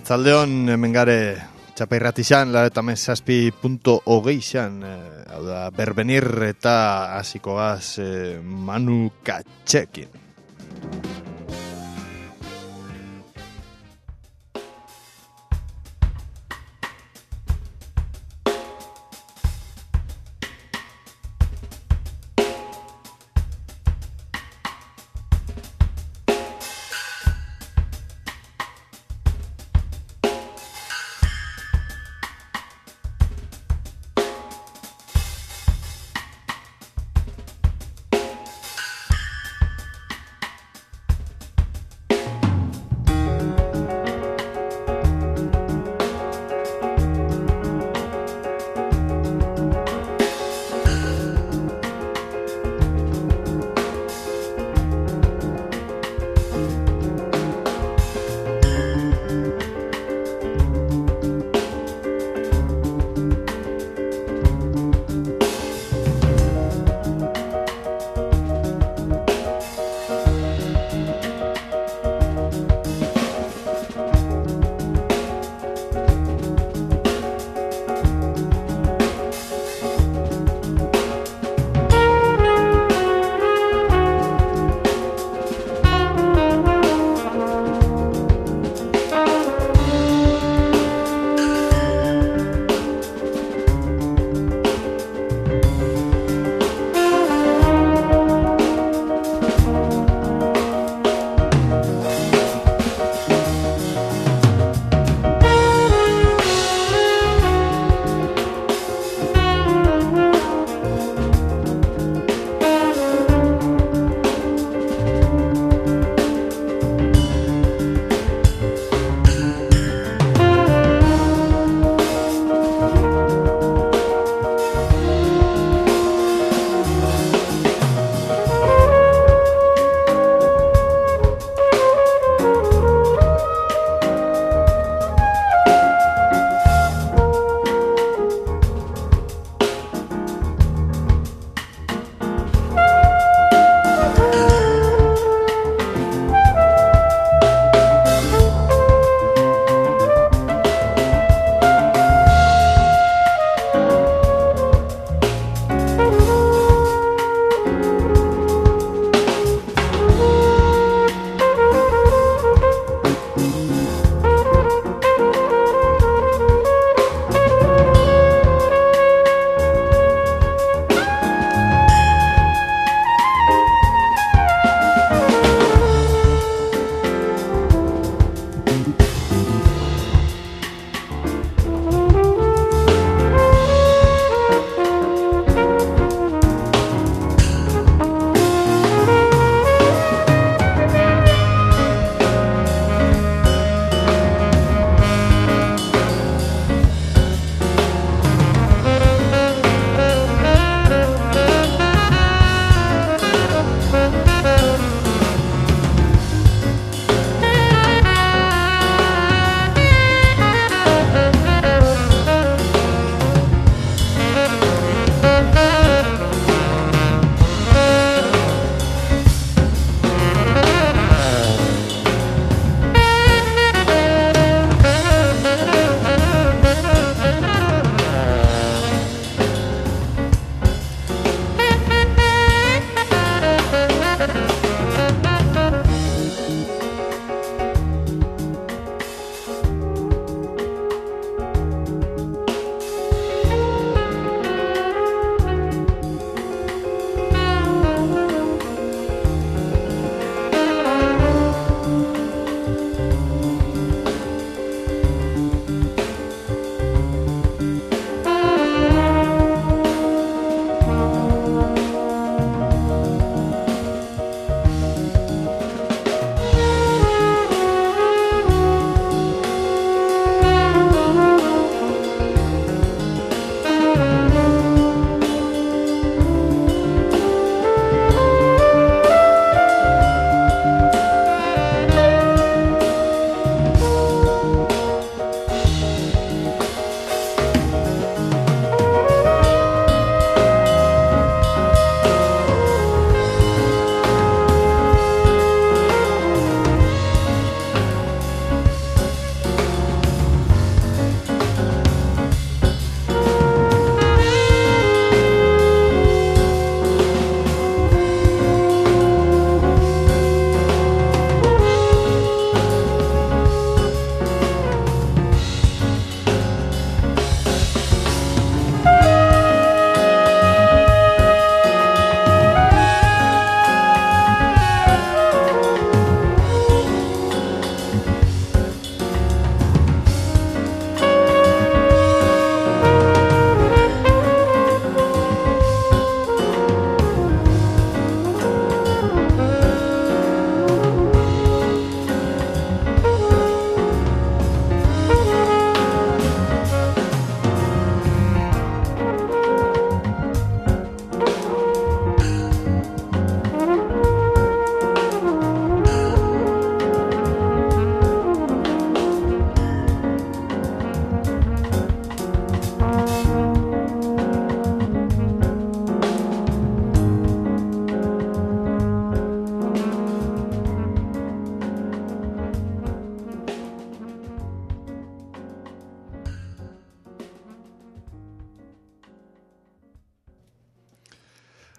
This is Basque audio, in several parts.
Arratzaldeon, hemen gare txapairratixan, .hogei hau da, berbenir eta hasikoaz Manu Katxekin.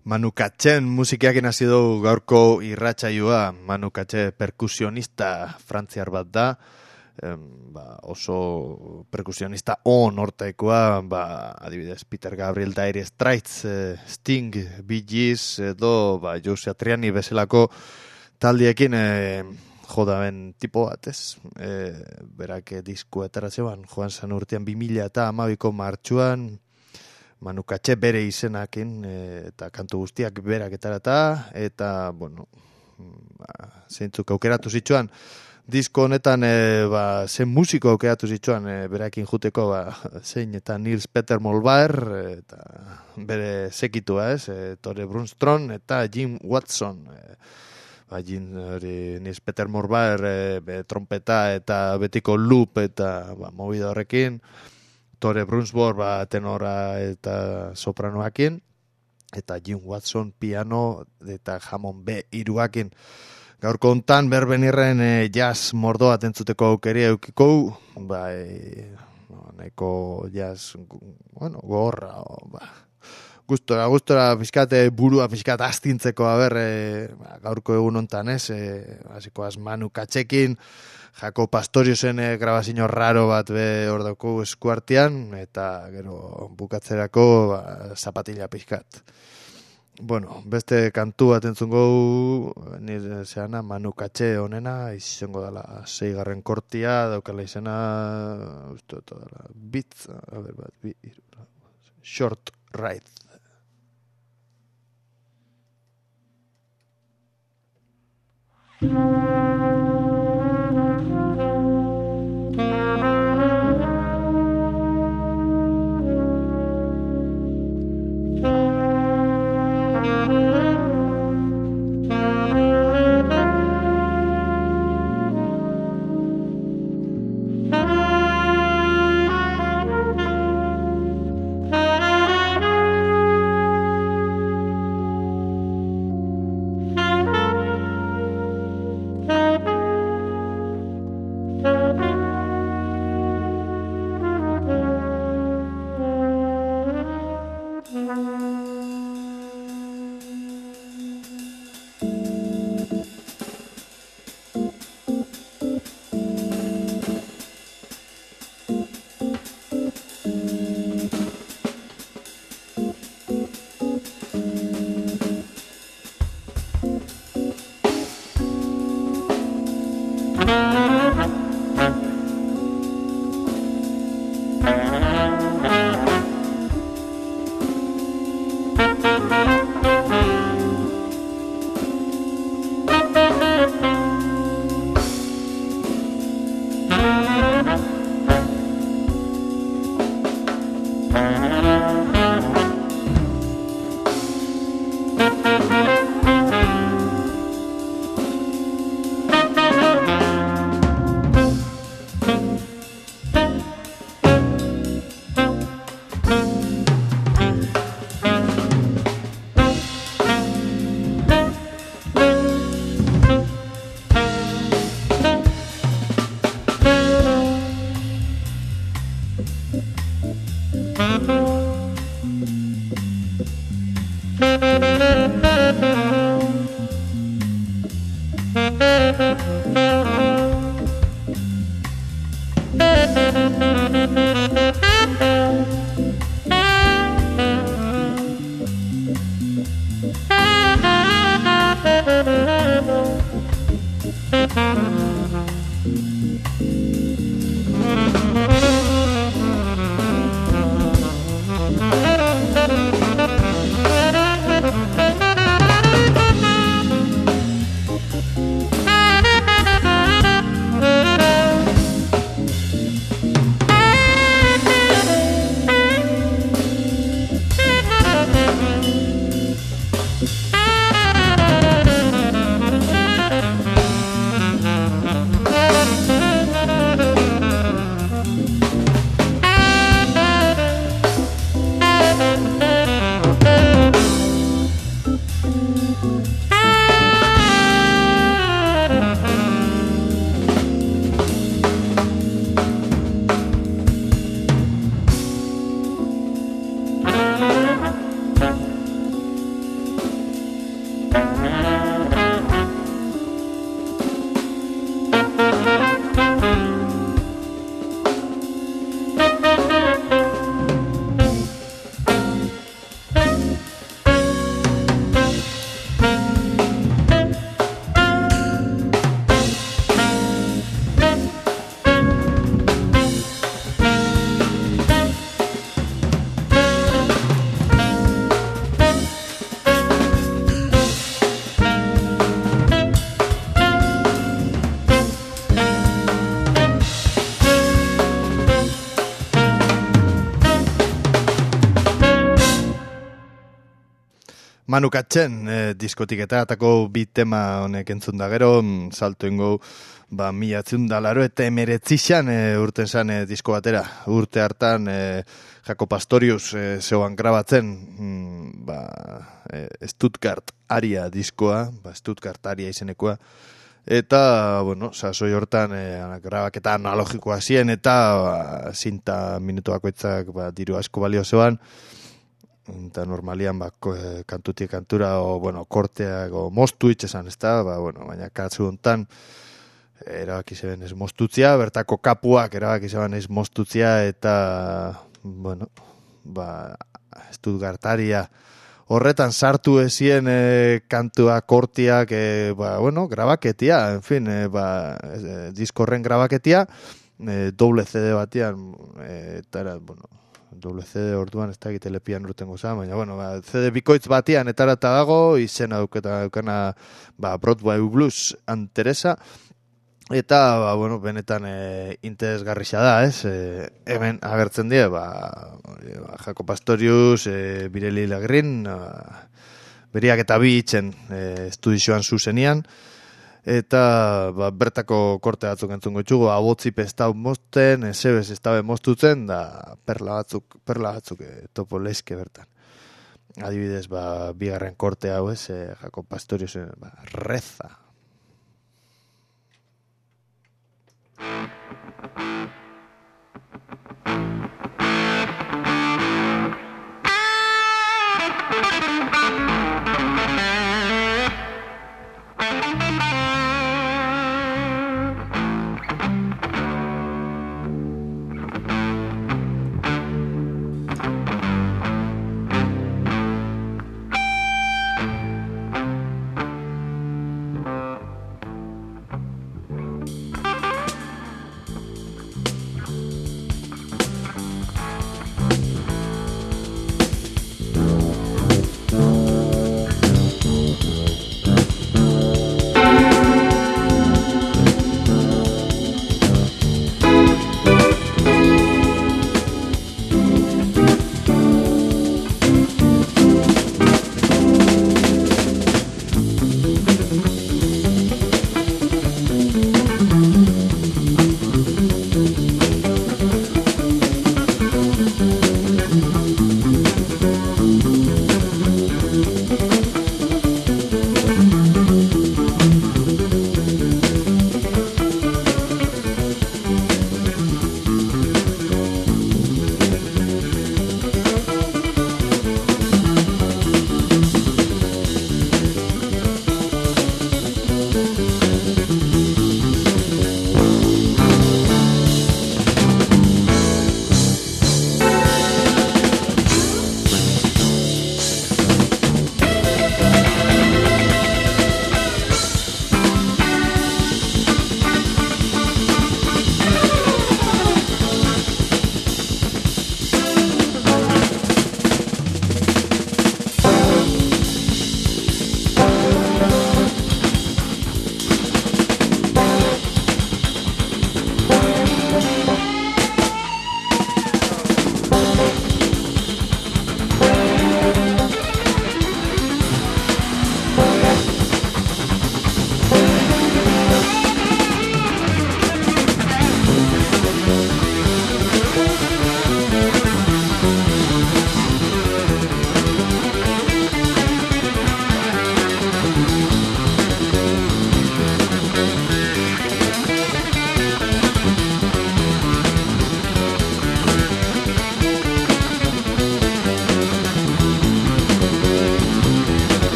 Manu Katxen musikiakin hasi dugu gaurko irratsaioa. Manu Katxe perkusionista frantziar bat da. Oso perkusionista hortaikoa, adibidez Peter Gabriel, Dire Straits, Sting, Bee Gees edo Joe Satriani bezalako taldiekin jodaben tipo bat, ez? Berak disko ateratzen joan zan urtean 2012ko martxuan, Manu Katxe bere izenakin eta kantu guztiak berak eta bueno, zeintzuk aukeratu zituen. Disko honetan zen musiko aukeratu zituen berakin juteko zein eta Nils Peter Molbaer eta bere sekitua, ez? Tore Brunstrom eta Jim Watson. Nils Peter Molbaer trompeta eta betiko loop eta movida horrekin. Tore Brunstrom tenora eta sopranoakin. Eta Jim Watson piano eta Hammond B3akin. Gaurko hontan berbenirren jazz mordoa entzuteko aukeria eukiko, nahiko jazz, gogorra, gustora pixkate burua pixkat astintzeko gaurko egun hontan ez, hasiko Manu Katxekin, Jako Pastoriosen grabazio raro bat hor dauko eskuartean, eta gero bukatzerako zapatilla pixkat. Bueno, beste kantu bat entzungo nire zeana Manu Katxe honena, izango dela 6. kortia, daukala izena Beats, Short Ride. Manukatzen, diskotik eta atako bi tema honek entzun da gero, salto ingo, mila laro eta emeretzixan urten zan disko batera. Urte hartan, Jako Pastorius zeuan grabatzen, Stuttgart aria diskoa, Stuttgart aria izenekoa, eta, sasoi hortan grabaketa analogikoa ziren, eta zinta minutu bakoitzak diru asko balio zeuan, eta normalian kantutik kantura korteak moztu itxesan, ez da, baina katzu hontan erabaki zeben ez moztutzia, bertako kapuak erabaki zeben ez moztutzia, eta Stuttgartaria horretan sartu ezien kantua kortiak, grabaketia, en fin, diskorren grabaketia, doble CD batian, eta era, doble CD orduan ez da egitelepian urten goza, baina, CD bikoitz batian etarata dago, izena daukana Broadway Blues Teresa, eta, benetan interesgarrixa da, ez? Hemen agertzen die, Jako Pastorius, Bireli Lagrin, beriak eta bi itzen estudizioan zuzenian, eta bertako korte batzuk entzungo txugo, abotzip ez da mozten, ezebez ez da moztutzen, da perla batzuk topo leizke bertan. Adibidez, bigarren korte hau ez, Jako Pastorius, reza.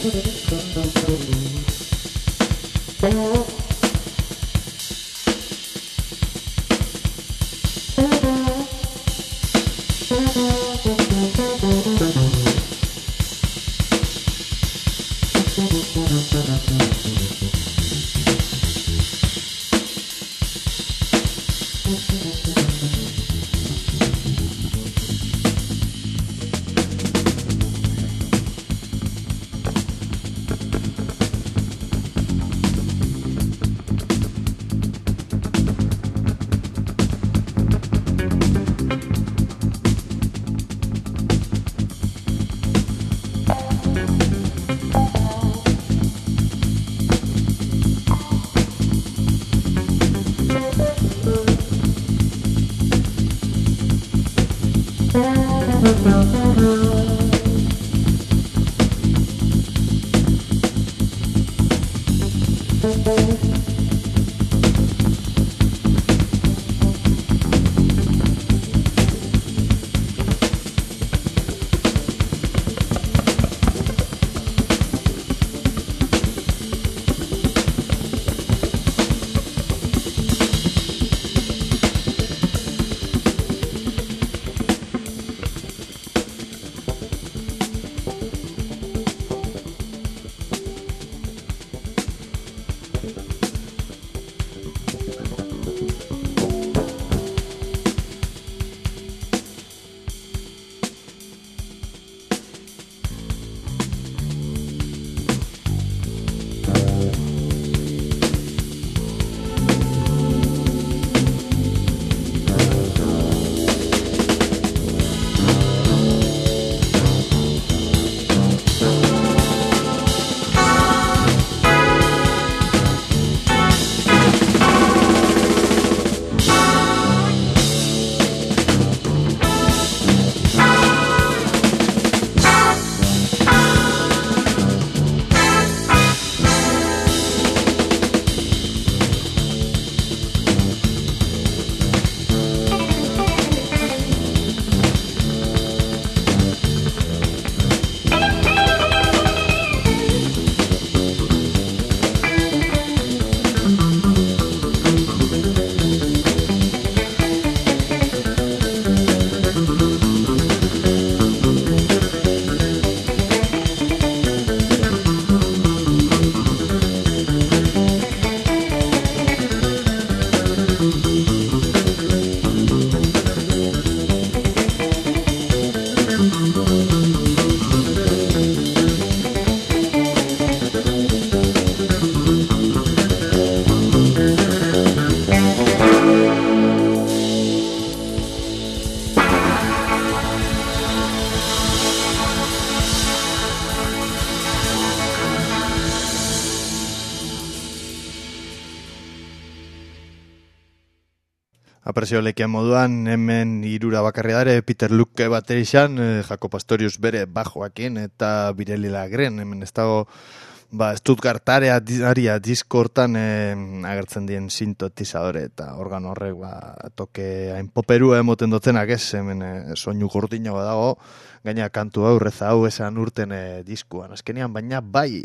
Apresio lekian moduan, hemen irura bakarri dare, Peter Luke baterixan, Jaco Pastorius bere bajoakin, eta Bireli Lagren, hemen ez dago, Stuttgartarea aria diskortan agertzen dien sintetizadore, eta organo horrek, toke hain poperua emoten dotzenak ez, hemen soinu gordinago dago, gaina kantu hau, reza hau esan urten diskuan, azkenian, baina bai,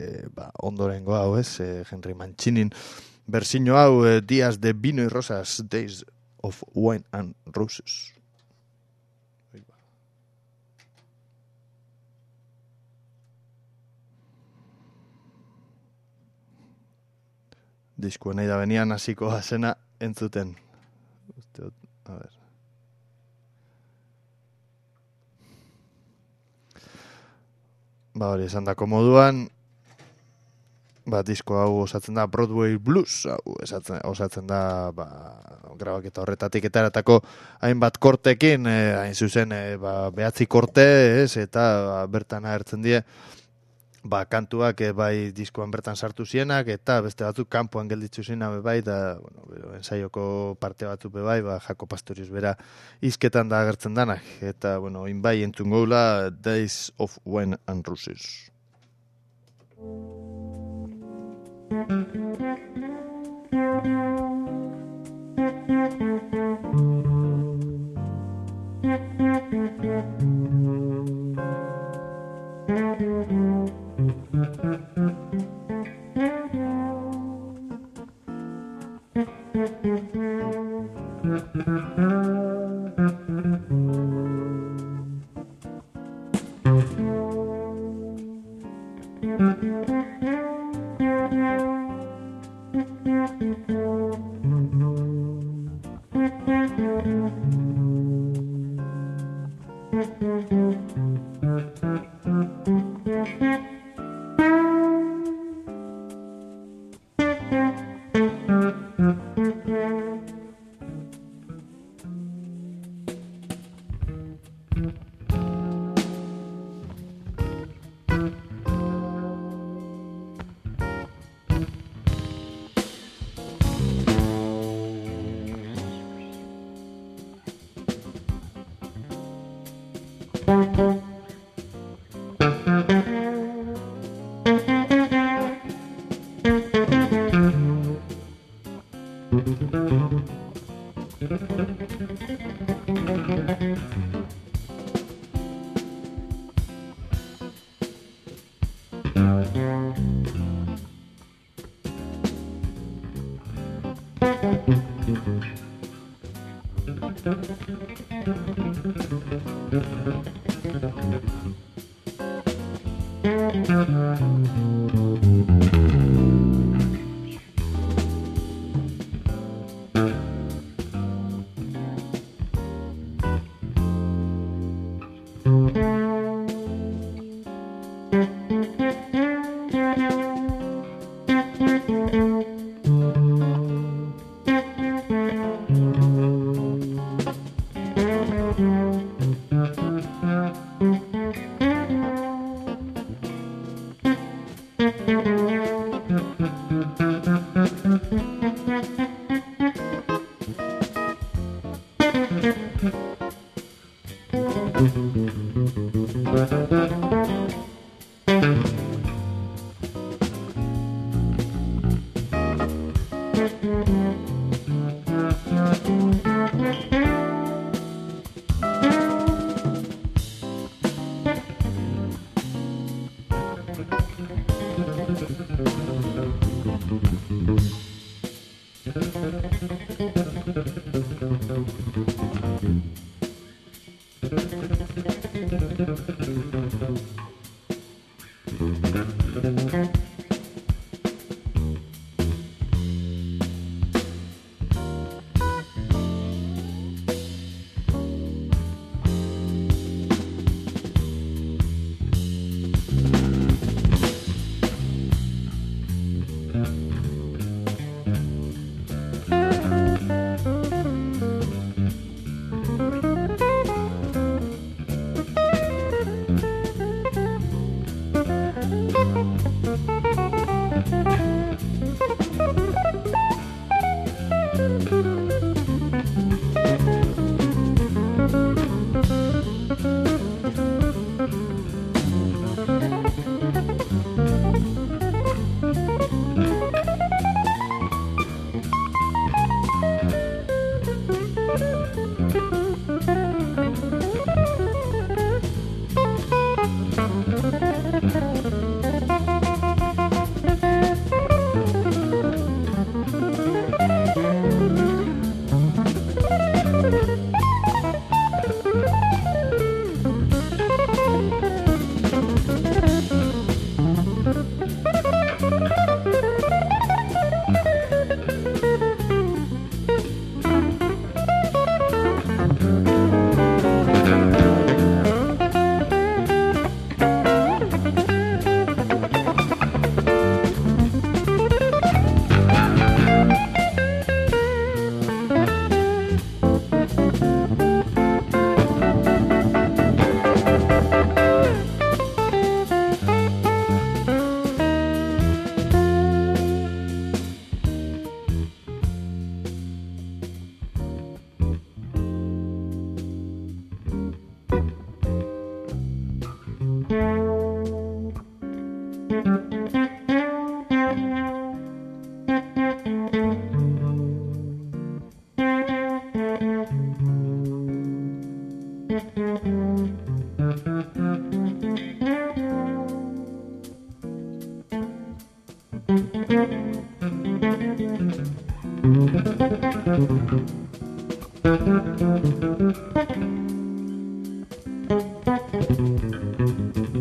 ondorengo hau ez, Henry Mancinin, versiño hau, Días de Vino y Rosas, Days of Wine and Roses. Diskua nahi da benian hasiko zena entzuten. A ver. Hori esan dako moduan, disko hau osatzen da Broadway Blues, hau osatzen da grabaketa horretatik eta eratako hainbat kortekin, hain zuzen 9 korte, ez, eta bertan agertzen die, kantuak bai diskoan bertan sartu zienak, eta beste batzuk kanpoan gelditzu ziena bai, da, ensaioko parte batzuk bai, Jaco Pastorius bera izketan da agertzen danak, eta, inbai entzun goula Days of Wine and Roses.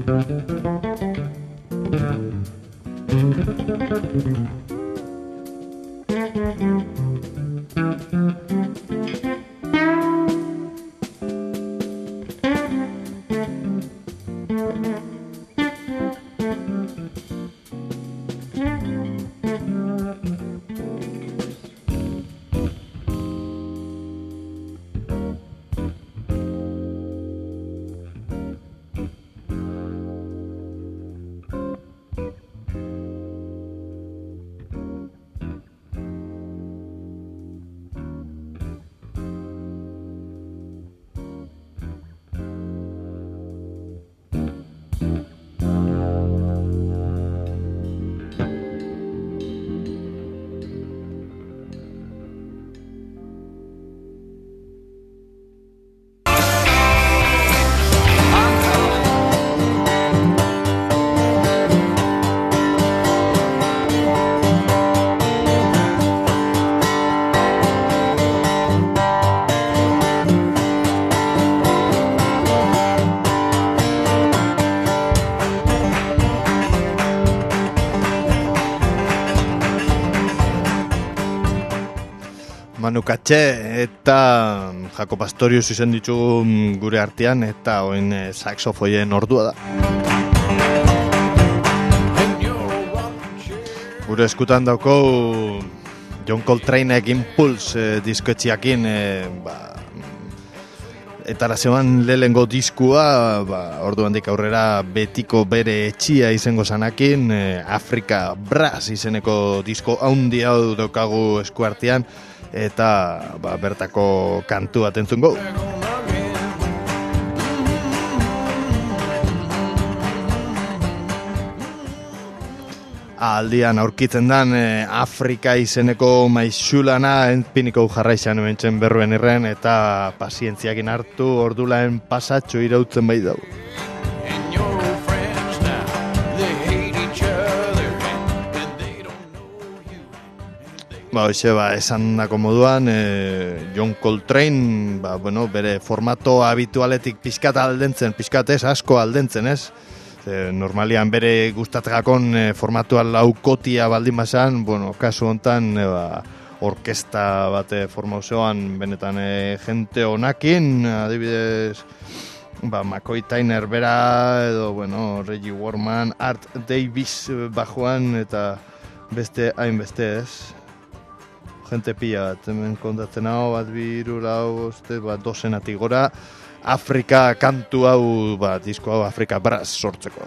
Manu Katxe eta Jakob Astorius izen ditugu gure artean eta oin saxofoien ordua da. Gure eskutan dauko John Coltraneek Impulse diskoetxiakin eta arazean lehengo diskua ordu handik aurrera betiko bere etxia izango zanakin Afrika Brass izeneko disko haundi hau daukagu eskuartean eta bertako kantu bat entzungo. Aldian aurkitzen dan Afrika izeneko maixulana enpiniko jarraixan ementzen berruen irren eta pazientziakin hartu ordulaen pasatxo irautzen bai dau. Esan dako moduan, John Coltrane, bere formato habitualetik pixkat aldentzen, pixkat ez, asko aldentzen, ez? Normalian bere gustatzakon formatua laukotia baldin bazan, kasu hontan, orkesta bate formauzoan benetan jente honakin, adibidez, McCoy Tyner bera, edo, Reggie Warman, Art Davis bajoan, eta beste hainbeste, ez? Gente pila bat, hemen kontatzen hau, bat biru, lau, dozenatik gora, Afrika kantu hau, disko hau Afrika Brass sortzeko.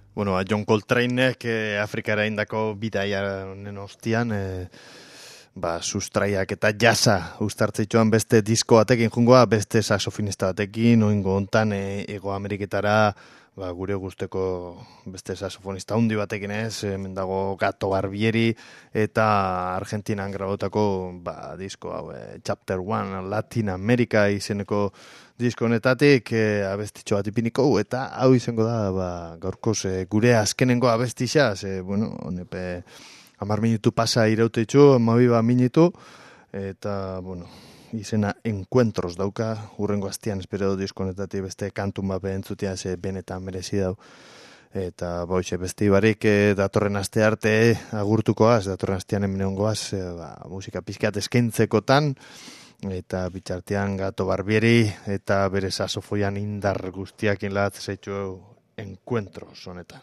Bueno, John Coltraneek Afrikara indako bidaiaren ostian, sustraiak eta jasa ustartzeituan beste disko batekin jungoa, beste saxofonista batekin, oingo hontan Ego Ameriketara, gure guzteko beste saxofonista handi batekin ez, hemen dago Gato Barbieri, eta Argentinan grabotako disko hau, Chapter 1 Latin America izeneko disko honetatik abestitxo bat ipiniko, eta hau izango da gaurkoz gure azkenengo abestixa, honepe 10 minutu pasa irauteitxu, 12 minutu, eta, izena Encuentros dauka, hurrengo astian espero disko honetatik beste kantun bat behentzutia, benetan merezi dau. Eta beste ibarik datorren aste arte agurtukoaz, datorren astean hemen egongoaz, musika pizkat eskaintzekotan, eta bitxartean Gato Barbieri eta bere saxofoian indar guztiak inlat zeitu Encuentros honetan.